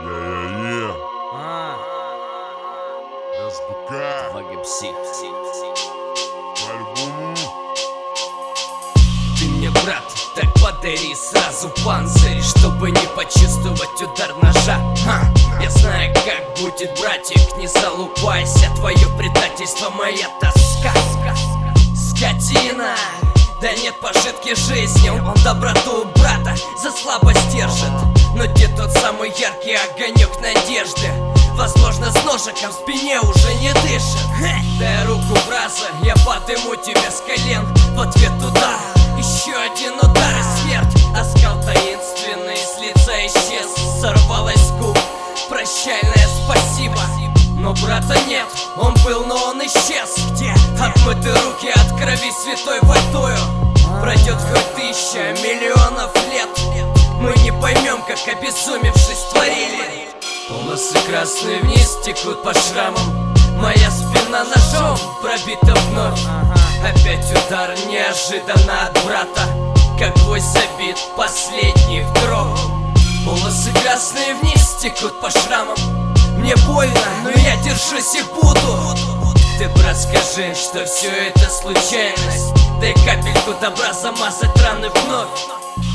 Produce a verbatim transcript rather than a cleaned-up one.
Е-е-е. А, СБК. Вагипсих. По-любому. Ты мне, брат, так подари сразу панцирь, чтобы не почувствовать удар ножа. Ха, я знаю, как будет, братик, не залупайся. Твое предательство, моя тоска. Скотина, да нет пожитки жизни. Он доброту брата за слабость держит. Но где тот самый яркий огонек надежды? Возможно, с ножиком в спине уже не дышит. Дай руку, браза, я подыму тебя с колен. В ответ удар, еще один удар и смерть. Оскал таинственный с лица исчез. Сорвалась с губ прощальное спасибо. Но брата нет, он был, но он исчез. Где? Отмыты руки от крови святой водою. Пройдет хоть тысяча миллионов лет, мы не поймем, как обезумевшись творили. Полосы красные вниз текут по шрамам. Моя спина ножом пробита вновь. Опять удар неожиданно от брата, как гвоздь забит последний вдруг. Полосы красные вниз текут по шрамам. Мне больно, но я держусь и буду. Ты, брат, скажи, что все это случайность. Дай капельку добра замазать раны вновь.